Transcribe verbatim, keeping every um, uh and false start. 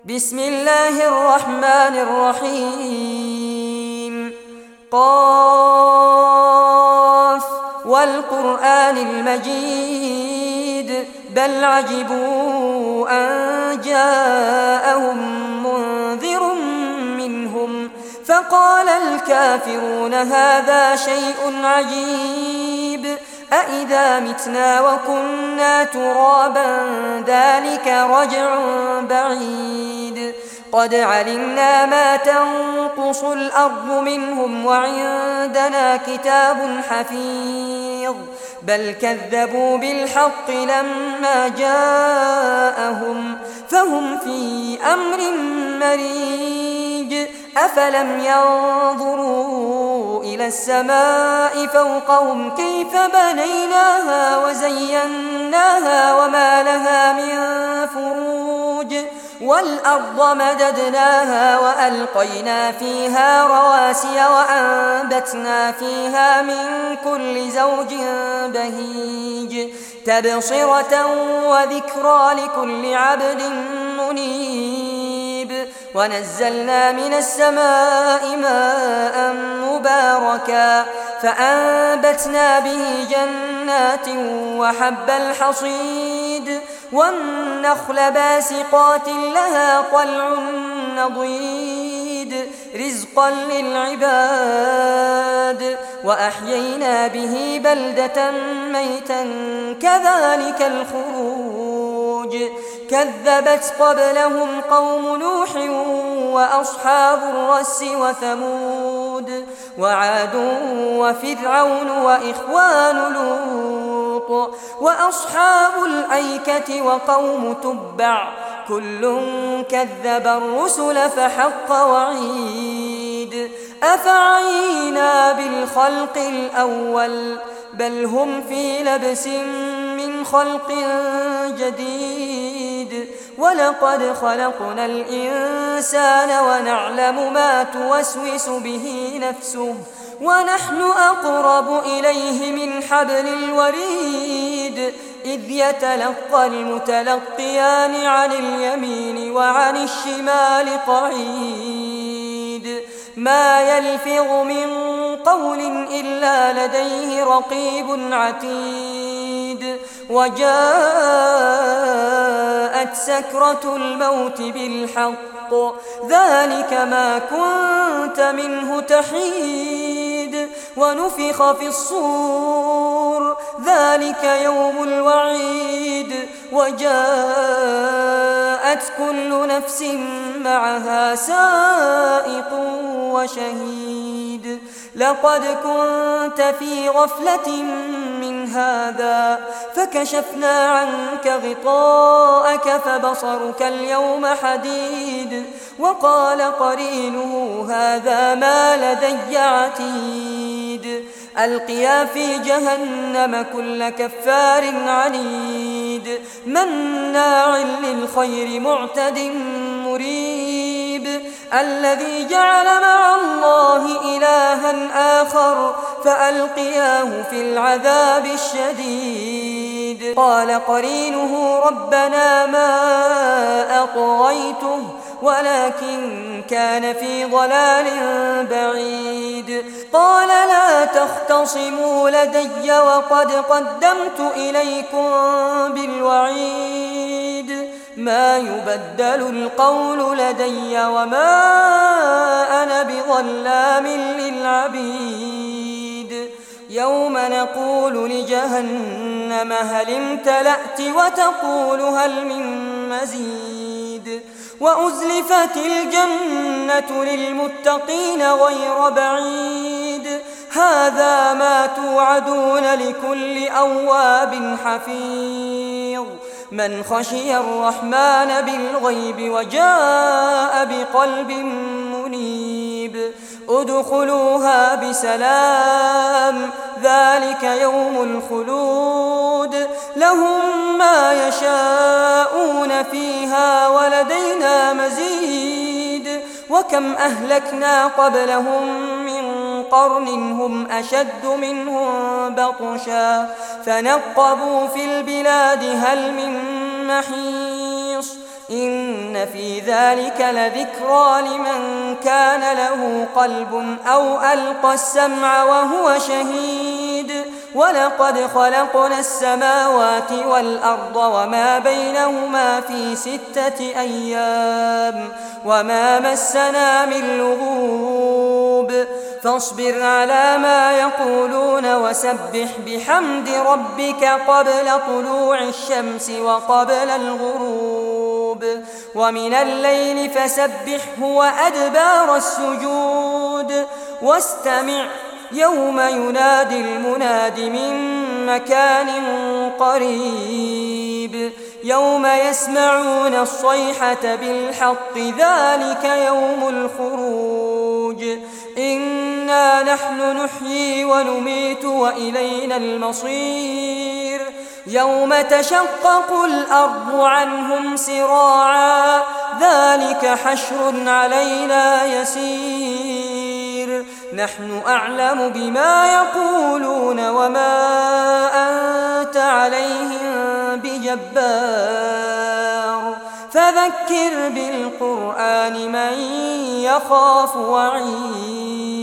بسم الله الرحمن الرحيم. قاف والقرآن المجيد بل عجبوا أن جاءهم منذر منهم فقال الكافرون هذا شيء عجيب أإذا متنا وكنا ترابا ذلك رجع بعيد قد علمنا ما تنقص الأرض منهم وعندنا كتاب حفيظ بل كذبوا بالحق لما جاءهم فهم في أمر مريج أفلم ينظروا إلى السماء فوقهم كيف بنيناها وزيناها وما لها من فروج والأرض مددناها وألقينا فيها رواسي وأنبتنا فيها من كل زوج بهيج تبصرة وذكرى لكل عبد منيب ونزلنا من السماء ماء مباركا فأنبتنا به جنات وحب الحصيد والنخل باسقات لها طلع نضيد رزقا للعباد وأحيينا به بلدة ميتا كذلك الخروج كذبت قبلهم قوم نوح وأصحاب الرس وثمود وعاد وفرعون وإخوان لوط وأصحاب الأيكة وقوم تبع كل كذب الرسل فحق وعيد أفعينا بالخلق الأول بل هم في لبس من خلق جديد ولقد خلقنا الإنسان ونعلم ما توسوس به نفسه ونحن أقرب إليه من حبل الوريد إذ يتلقى المتلقيان عن اليمين وعن الشمال قعيد ما يلفظ من قول إلا لديه رقيب عتيد وجاءت سكرة الموت بالحق ذلك ما كنت منه تحيد ونفخ في الصور ذلك يوم الوعيد وجاءت كل نفس معها سائق وشهيد لقد كنت في غفلة من هذا فكشفنا عنك غطاءك فبصرك اليوم حديد وقال قرينه هذا ما لدي عتيد ألقيا في جهنم كل كفار عنيد مناع للخير معتد مريب الذي جعل مع الله إلها آخر فألقياه في العذاب الشديد قال قرينه ربنا ما أطغيته ولكن كان في ضلال بعيد قال لا تختصموا لدي وقد قدمت إليكم بالوعيد ما يبدل القول لدي وما أنا بظلام للعبيد يوم نقول لجهنم هل امتلأت وتقول هل من مزيد وأزلفت الجنة للمتقين غير بعيد هذا ما توعدون لكل أواب حفيظ من خشي الرحمن بالغيب وجاء بقلب منيب ادخلوها بسلام ذلك يوم الخلود لهم ما يشاءون فيها ولدينا مزيد وكم أهلكنا قبلهم من قرن هم أشد منهم بطشا فنقبوا في البلاد هل من محيص إن في ذلك لذكرى لمن كان له قلب أو ألقى السمع وهو شهيد ولقد خلقنا السماوات والأرض وما بينهما في ستة أيام وما مسنا من لغوب فاصبر على ما يقولون وسبح بحمد ربك قبل طلوع الشمس وقبل الغروب ومن الليل فسبحه وأدبار السجود واستمع يوم ينادي المناد من مكان قريب يوم يسمعون الصيحة بالحق ذلك يوم الخروج إنا نحن نحيي ونميت وإلينا المصير يوم تشقق الأرض عنهم سراعا ذلك حشر علينا يسير نحن أعلم بما يقولون وما أنت عليهم بجبار فذكر بالقرآن من يخاف وعيد